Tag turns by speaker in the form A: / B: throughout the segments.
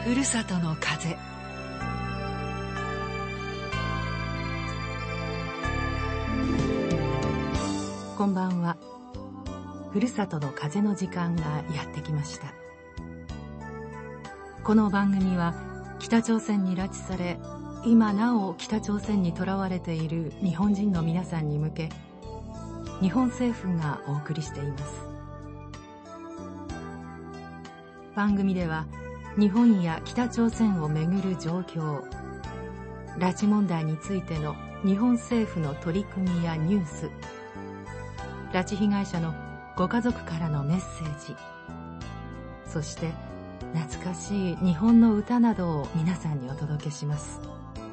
A: ふるさとの風。こんばんは。ふるさとの風の時間がやってきました。この番組は北朝鮮に拉致され、今なお北朝鮮に囚われている日本人の皆さんに向け、日本政府がお送りしています。番組では日本や北朝鮮をめぐる状況、拉致問題についての日本政府の取り組みやニュース、拉致被害者のご家族からのメッセージ、そして懐かしい日本の歌などを皆さんにお届けします。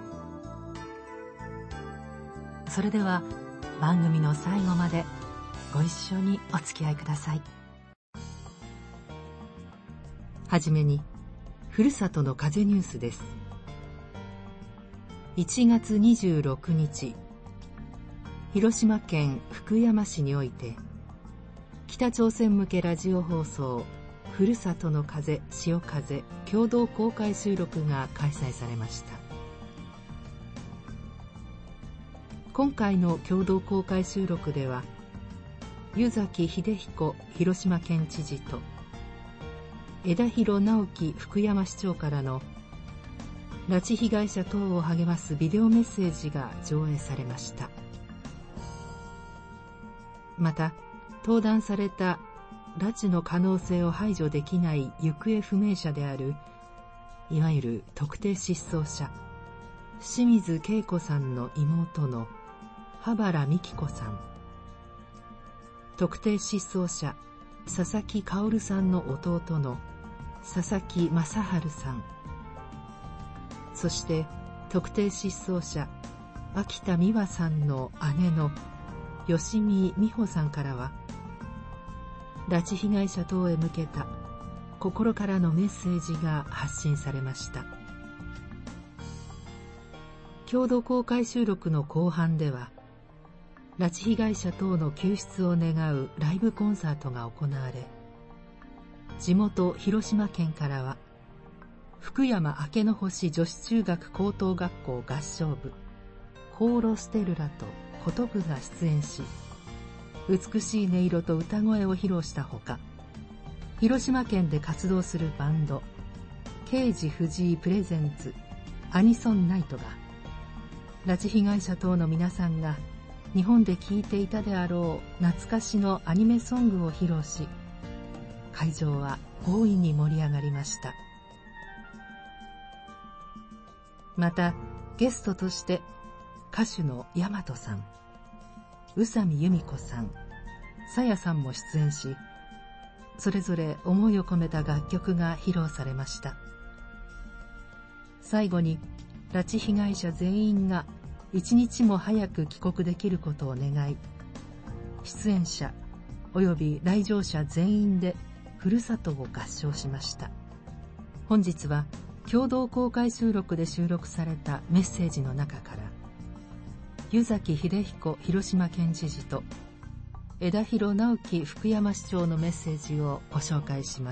A: それでは番組の最後までご一緒にお付き合いください。はじめにふるさとの風ニュースです。1月26日、広島県福山市において北朝鮮向けラジオ放送ふるさとの風潮風共同公開収録が開催されました。今回の共同公開収録では、湯崎秀彦広島県知事と枝広直樹福山市長からの拉致被害者等を励ますビデオメッセージが上映されました。また、登壇された拉致の可能性を排除できない行方不明者である、いわゆる特定失踪者、清水恵子さんの妹の羽原美希子さん、特定失踪者、佐々木薫さんの弟の佐々木正春さん、そして特定失踪者、秋田美和さんの姉の吉見美穂さんからは、拉致被害者等へ向けた心からのメッセージが発信されました。共同公開収録の後半では、拉致被害者等の救出を願うライブコンサートが行われ、地元広島県からは福山明の星女子中学高等学校合唱部コーロステルラと琴部が出演し、美しい音色と歌声を披露したほか、広島県で活動するバンドケージ藤井プレゼンツアニソンナイトが、拉致被害者等の皆さんが日本で聴いていたであろう懐かしのアニメソングを披露し、会場は大いに盛り上がりました。またゲストとして歌手の大和さん、宇佐美由美子さん、さやさんも出演し、それぞれ思いを込めた楽曲が披露されました。最後に拉致被害者全員が一日も早く帰国できることを願い、出演者および来場者全員でふるさとを合唱しました。本日は共同公開収録で収録されたメッセージの中から、湯崎秀彦広島県知事と枝広直樹福山市長のメッセージをご紹介します。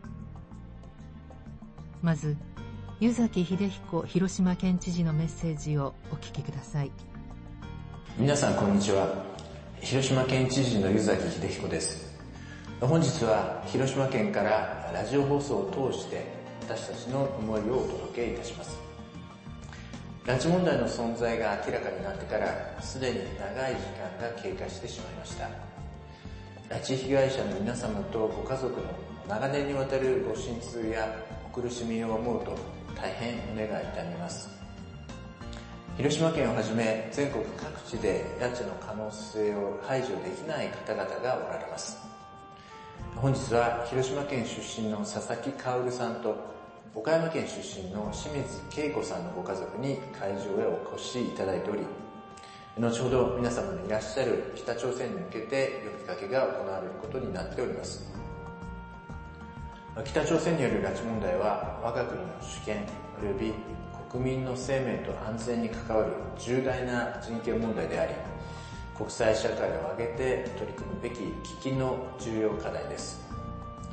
A: まず湯崎秀彦広島県知事のメッセージをお聞きください。
B: 皆さんこんにちは。広島県知事の湯崎秀彦です。本日は広島県からラジオ放送を通して私たちの思いをお届けいたします。拉致問題の存在が明らかになってからすでに長い時間が経過してしまいました。拉致被害者の皆様とご家族の長年にわたるご心痛やお苦しみを思うと大変胸が痛みます。広島県をはじめ全国各地で拉致の可能性を排除できない方々がおられます。本日は広島県出身の佐々木薫さんと岡山県出身の清水恵子さんのご家族に会場へお越しいただいており、後ほど皆様のいらっしゃる北朝鮮に向けて呼びかけが行われることになっております。北朝鮮による拉致問題は我が国の主権および国民の生命と安全に関わる重大な人権問題であり、国際社会を挙げて取り組むべき喫緊の重要課題です。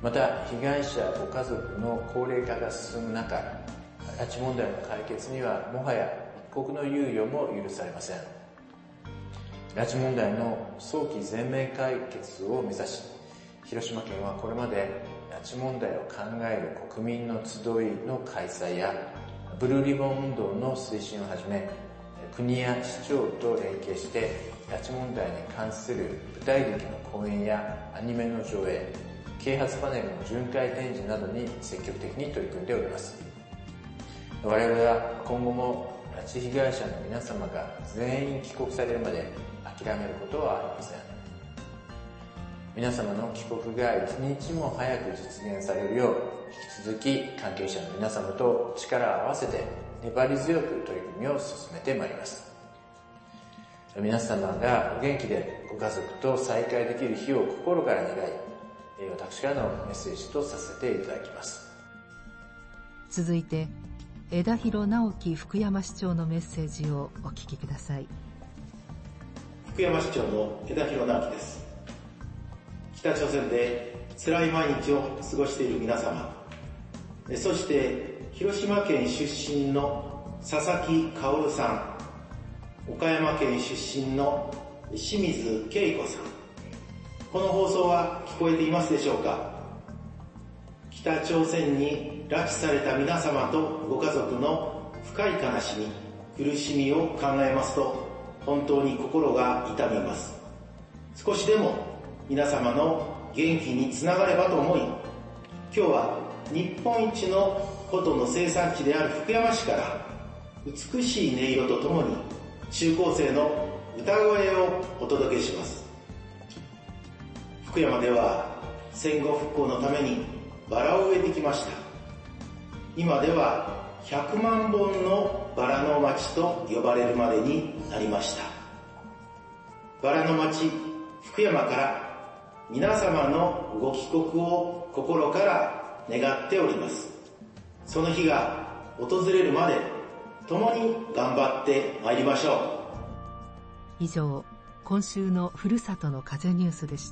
B: また被害者ご家族の高齢化が進む中、拉致問題の解決にはもはや一刻の猶予も許されません。拉致問題の早期全面解決を目指し、広島県はこれまで拉致問題を考える国民の集いの開催やブルーリボン運動の推進をはじめ、国や市長と連携して拉致問題に関する舞台劇の公演やアニメの上映、啓発パネルの巡回展示などに積極的に取り組んでおります。我々は今後も拉致被害者の皆様が全員帰国されるまで諦めることはありません。皆様の帰国が一日も早く実現されるよう、引き続き関係者の皆様と力を合わせて粘り強く取り組みを進めてまいります。皆様がお元気でご家族と再会できる日を心から願い、私からのメッセージとさせていただきます。
A: 続いて枝広直樹福山市長のメッセージをお聞きください。
C: 福山市長の枝広直樹です。北朝鮮で辛い毎日を過ごしている皆様、そして広島県出身の佐々木薫さん、岡山県出身の清水恵子さん、この放送は聞こえていますでしょうか。北朝鮮に拉致された皆様とご家族の深い悲しみ、苦しみを考えますと本当に心が痛みます。少しでも皆様の元気につながればと思い、今日は日本一の琴の生産地である福山市から美しい音色とともに中高生の歌声をお届けします。福山では戦後復興のためにバラを植えてきました。今では100万本のバラの町と呼ばれるまでになりました。バラの町福山から皆様のご帰国を心から願っております。その日が訪れるまで共に頑張ってまいりましょ
A: う。以上、今週のふるさとの風ニュースでした。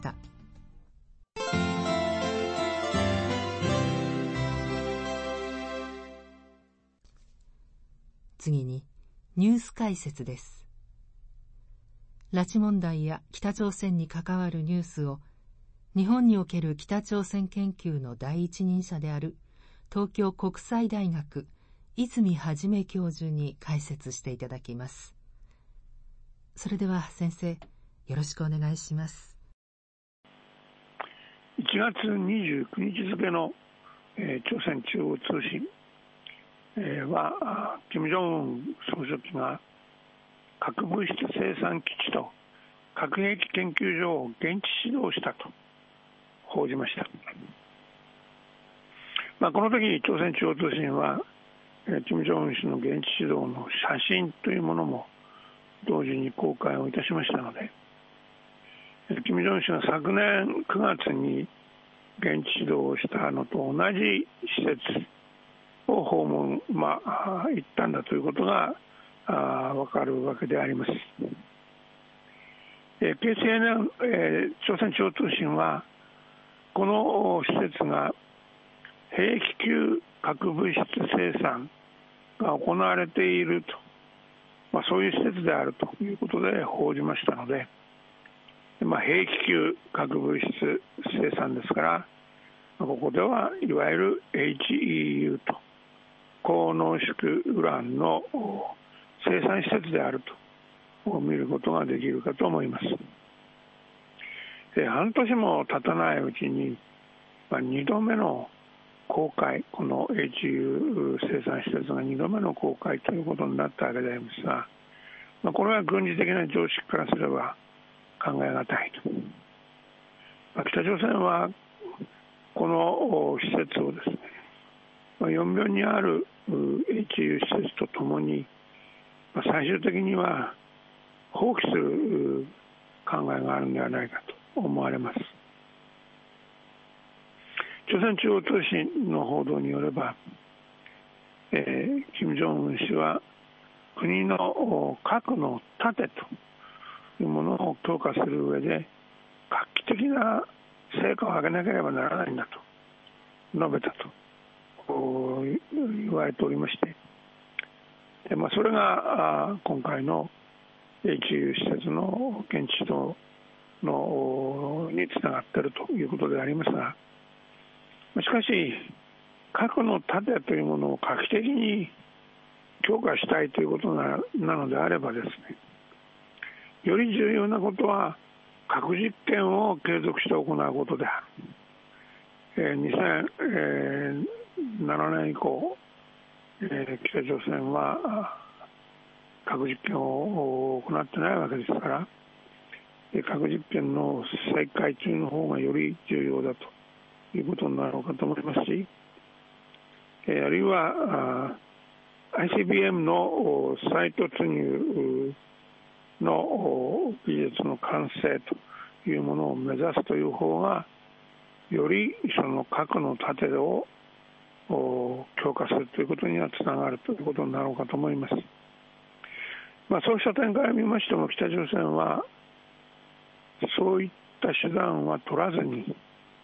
A: 次にニュース解説です。拉致問題や北朝鮮に関わるニュースを日本における北朝鮮研究の第一人者である東京国際大学泉元教授に解説していただきます。それでは先生、よろしくお願いします。
D: 1月29日付の、朝鮮中央通信、は金正恩総書記が核物質生産基地と核兵器研究所を現地指導したと報じました。この時朝鮮中央通信は金正恩氏の現地指導の写真というものも同時に公開をいたしましたので、金正恩氏が昨年9月に現地指導をしたのと同じ施設を訪問、行ったんだということがわかるわけであります。KCNA、朝鮮中央通信はこの施設が兵器級核物質生産が行われていると、そういう施設であるということで報じましたので、兵器級核物質生産ですから、ここではいわゆる HEU と高濃縮ウランの生産施設であると見ることができるかと思います。半年も経たないうちに2度目の公開、この HU 生産施設が2度目の公開ということになったわけでありますが、これは軍事的な常識からすれば考え難いと。北朝鮮はこの施設をですね、4秒にある HU 施設とともに最終的には放棄する考えがあるのではないかと思われます。朝鮮中央通信の報道によれば、金正恩氏は国の核の盾というものを強化する上で画期的な成果を上げなければならないんだ述べたと言われておりまして、それが今回の HU 施設の現地指導につながっているということでありますが、しかし核の盾というものを画期的に強化したいということなのであればですね、より重要なことは核実験を継続して行うことである。2007年以降、北朝鮮は核実験を行ってないわけですから、核実験の再開中の方がより重要だということになろうかと思いますし、あるいはICBM の再突入の技術の完成というものを目指すという方が、よりその核の盾を強化するということにはつながるということになろうかと思います。そうした点から見ましても、北朝鮮はそういった手段は取らずに、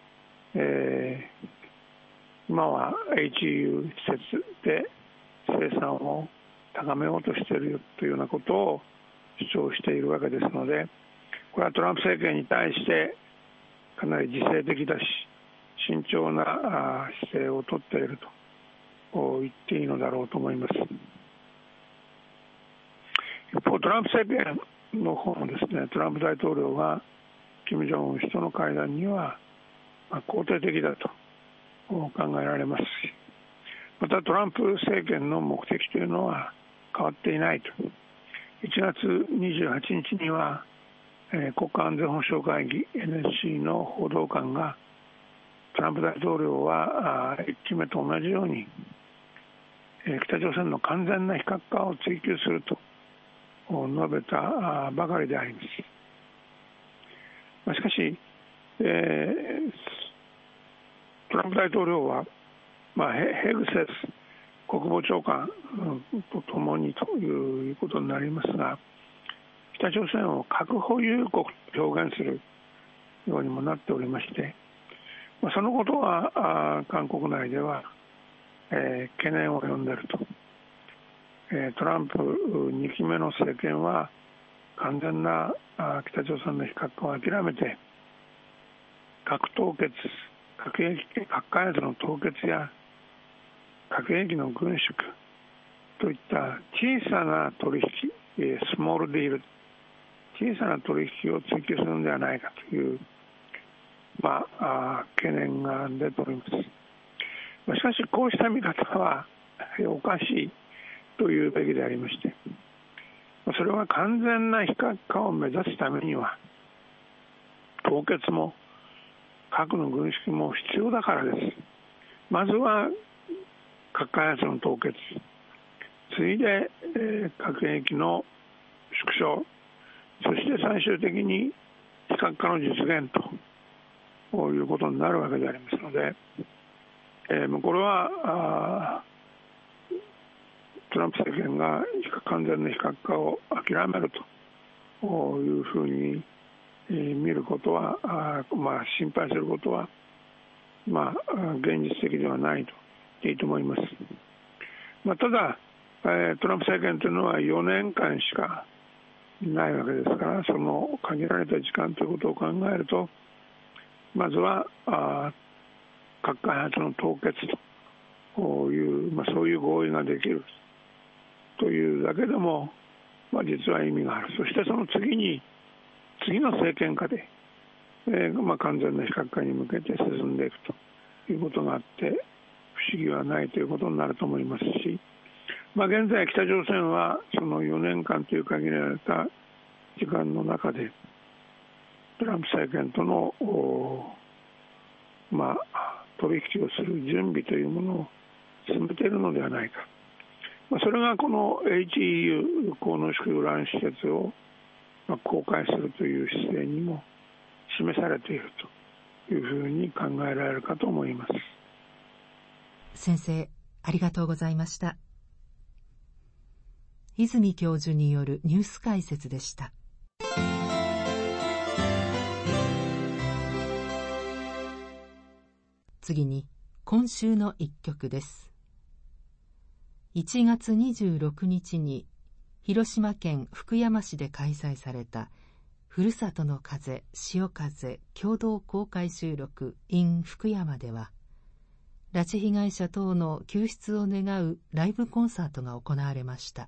D: 今は HU 施設で生産を高めようとしているというようなことを主張しているわけですので、これはトランプ政権に対してかなり自制的だし、慎重な姿勢をとっていると言っていいのだろうと思います。一方、トランプ政権の方もですね、トランプ大統領が金正恩氏との会談には肯定的だと考えられますし、またトランプ政権の目的というのは変わっていないと。1月28日には国家安全保障会議 NSC の報道官が、トランプ大統領は1期目と同じように北朝鮮の完全な非核化を追求すると述べたばかりであります。しかし、トランプ大統領は、ヘグセス国防長官とともにということになりますが、北朝鮮を核保有国と表現するようにもなっておりまして、そのことは韓国内では、懸念を呼んでいると。トランプ2期目の政権は完全な北朝鮮の非核化を諦めて、核開発の凍結や核兵器の軍縮といった小さな取引、スモールディール、小さな取引を追求するのではないかという、懸念が出ております。しかし、こうした見方はおかしいというべきでありまして、それは完全な非核化を目指すためには、凍結も核の軍縮も必要だからです。まずは核開発の凍結、次いで核兵器の縮小、そして最終的に非核化の実現ということになるわけでありますので、これはトランプ政権が完全な非核化を諦めるというふうに見ることは、心配することは、現実的ではないと言っていいと思います。ただ、トランプ政権というのは4年間しかないわけですから、その限られた時間ということを考えると、まずは核開発の凍結という、そういう合意ができるというだけでも、実は意味がある。そしてその次の政権下で、完全な非核化に向けて進んでいくということがあって、不思議はないということになると思いますし、現在北朝鮮はその4年間という限られた時間の中で、トランプ政権との取引をする準備というものを進めているのではないか。それがこの HEU 高濃縮ウラン施設を公開するという姿勢にも示されているというふうに考えられるかと思います。
A: 先生、ありがとうございました。泉教授によるニュース解説でした。次に今週の一曲です。1月26日に広島県福山市で開催されたふるさとの風潮風共同公開収録 in 福山では、拉致被害者等の救出を願うライブコンサートが行われました。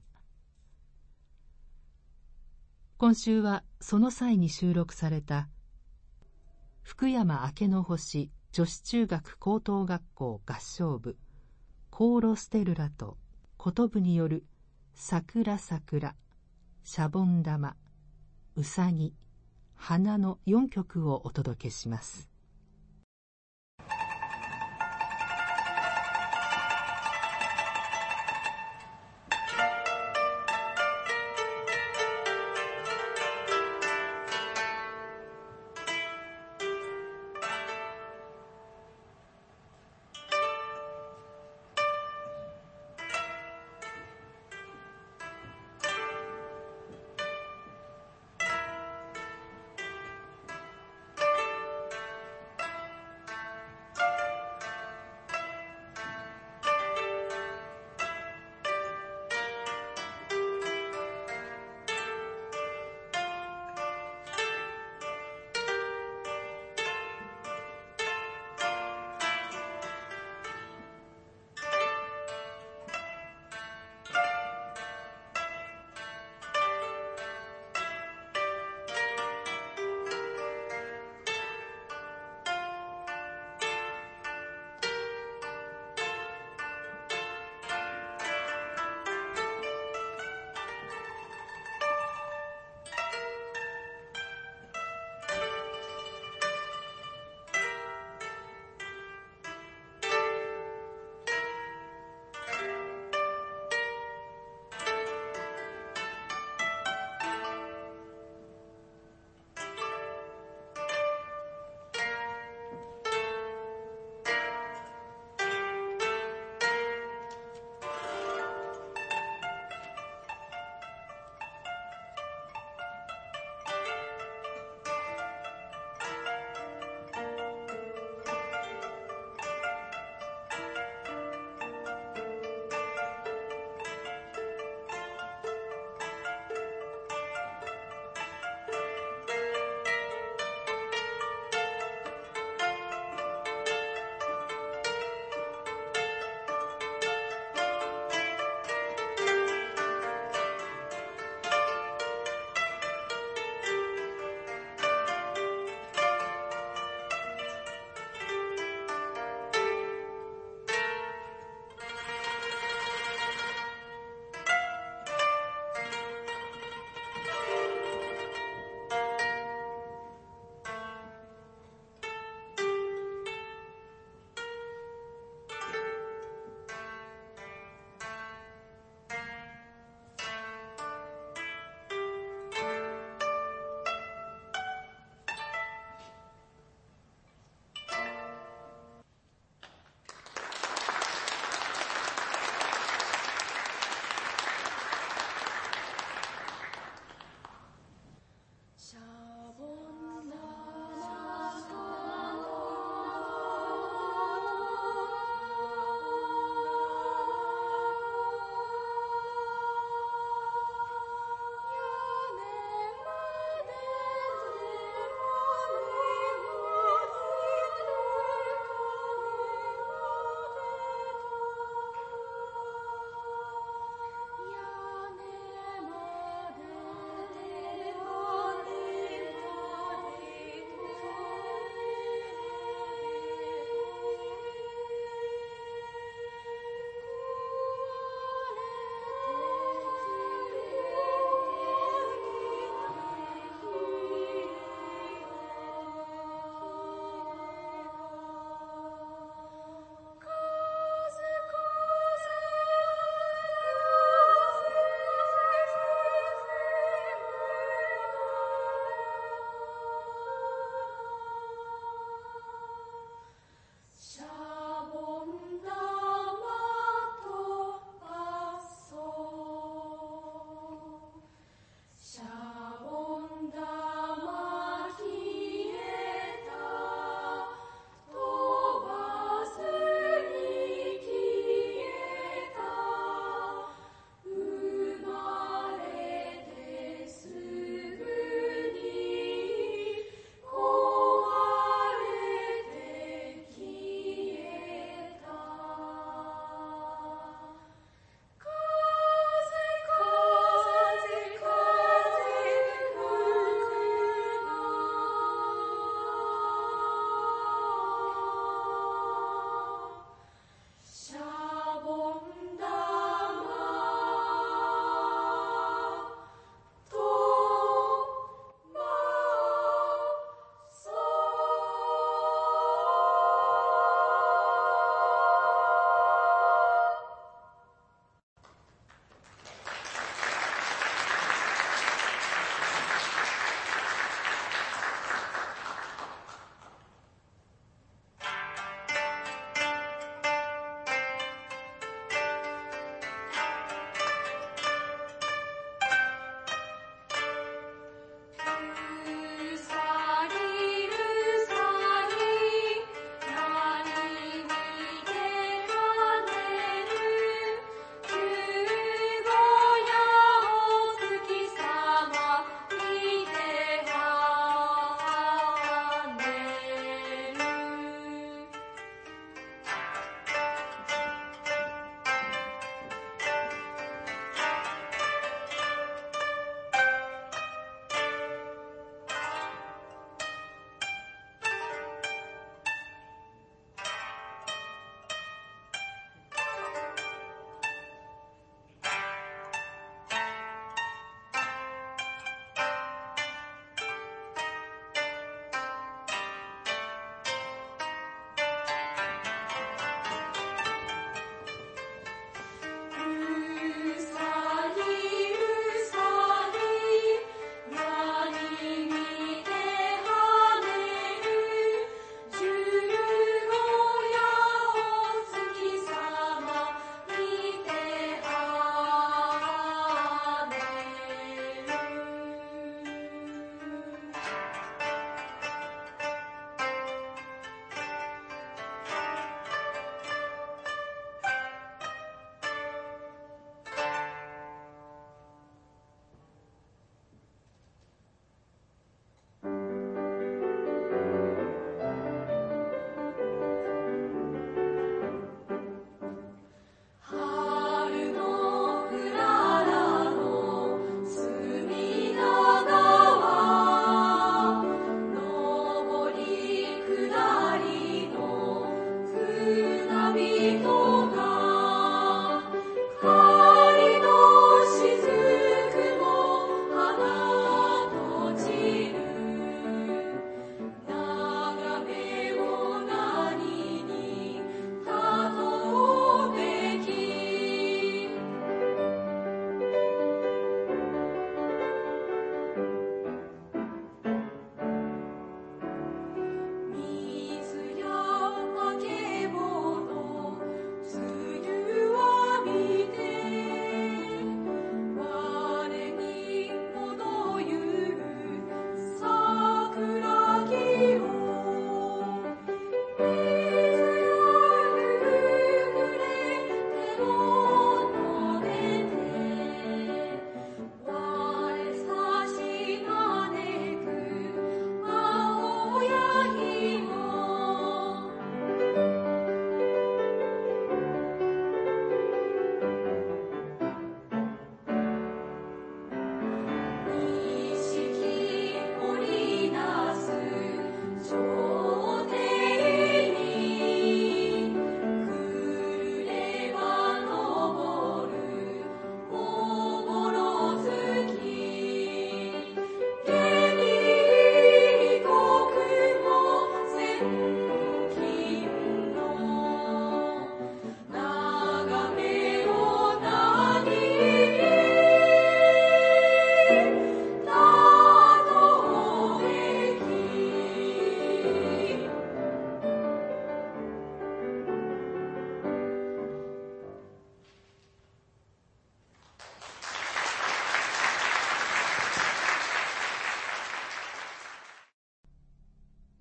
A: 今週はその際に収録された福山明けの星女子中学高等学校合唱部コーロステルラとことぶによる桜桜、シャボン玉、うさぎ、花の4曲をお届けします。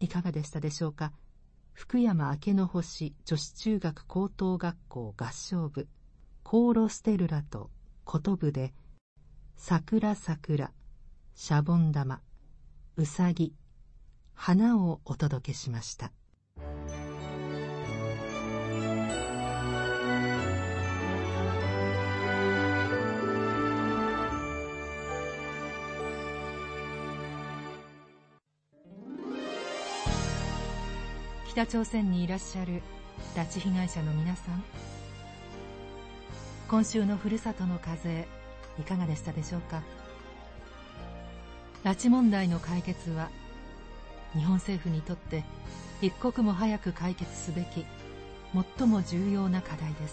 A: いかがでしたでしょうか。福山明けの星女子中学高等学校合唱部コーロステルラと琴部で桜桜、シャボン玉、うさぎ、花をお届けしました。北朝鮮にいらっしゃる拉致被害者の皆さん、今週のふるさとの風いかがでしたでしょうか。拉致問題の解決は日本政府にとって一刻も早く解決すべき最も重要な課題です。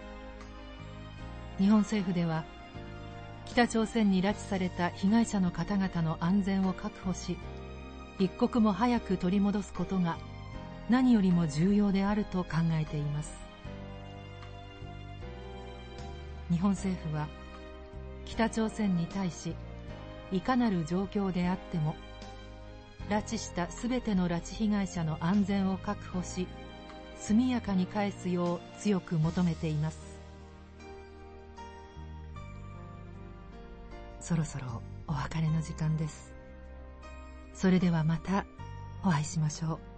A: 日本政府では北朝鮮に拉致された被害者の方々の安全を確保し、一刻も早く取り戻すことが何よりも重要であると考えています。日本政府は北朝鮮に対し、いかなる状況であっても拉致したすべての拉致被害者の安全を確保し、速やかに返すよう強く求めています。そろそろお別れの時間です。それではまたお会いしましょう。